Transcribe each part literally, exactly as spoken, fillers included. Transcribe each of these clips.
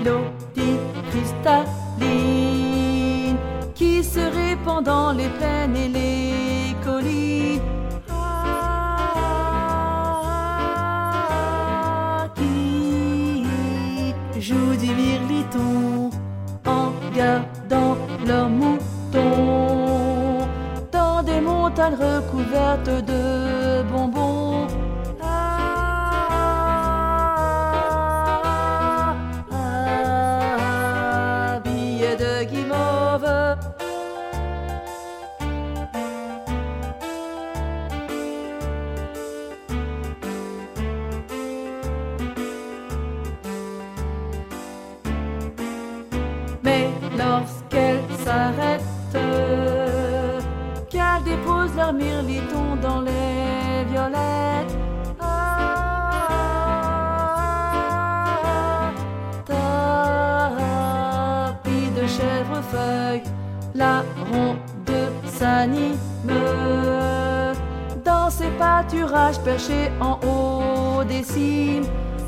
mélodie cristalline qui se répand dans les plaines et les collines. Ah, qui joue du mirliton en gardant leurs moutons dans des montagnes recouvertes de bonbons. Ah, ah, billets de guimauve. Mais lorsqu'elles s'arrêtent, qu'elles déposent leur mirliton dans les violettes, ah, tapis de chèvrefeuille, la ronde s'anime dans ses pâturages perchés en haut des cimes.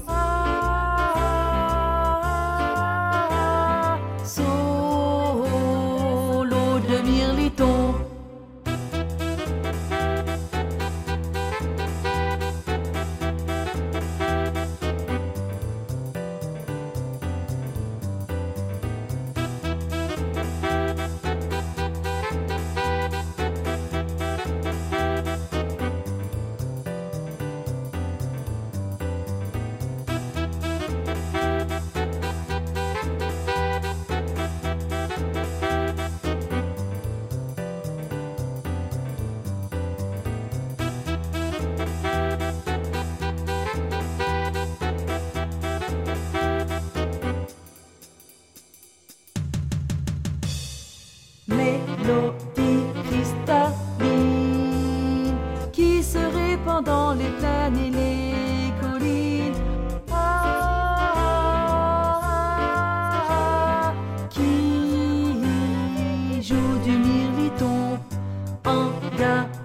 Solo de mirliton. Mélodie cristalline qui se répand dans les plaines et les collines. Ah, qui joue du mirliton en gardant